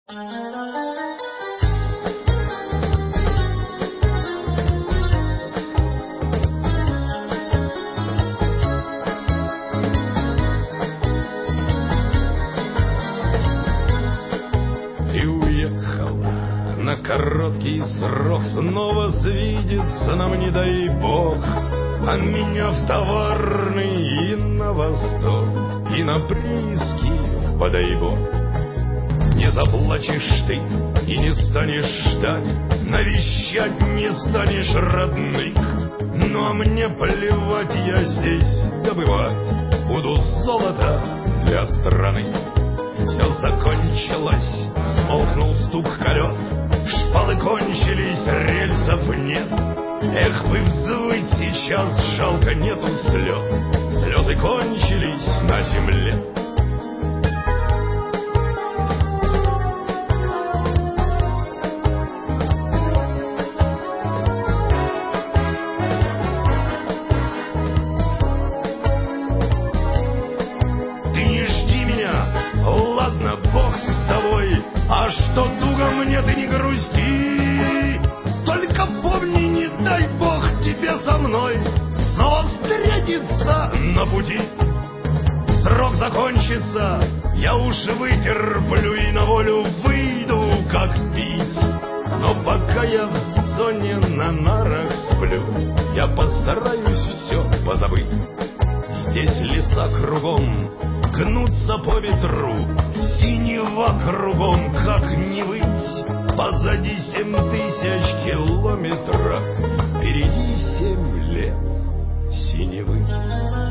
Ты уехала на короткий срок, снова свидится нам, не дай бог. А меня в товарный и на восток, и на прииски в Бодайбо. Не заплачешь ты и не станешь ждать, навещать не станешь родных. Ну а мне плевать, я здесь добывать буду золото для страны. Все закончилось, смолкнул стук колес, шпалы кончились, рельсов нет. Эх, бы взвыть сейчас, жалко, нету слез, слезы кончились на земле. Ты не жди меня, ладно, Бог с тобой, а что туго мне, ты не грусти. Только помни, не дай Бог тебе со мной снова встретиться на пути. Срок закончится, я уж вытерплю и на волю выйду, как пить. Но пока я в зоне на нарах сплю, я постараюсь все позабыть. Здесь леса кругом гнутся по ветру, синева кругом, как не выть. Позади 7000 километров, впереди 7 лет синевы.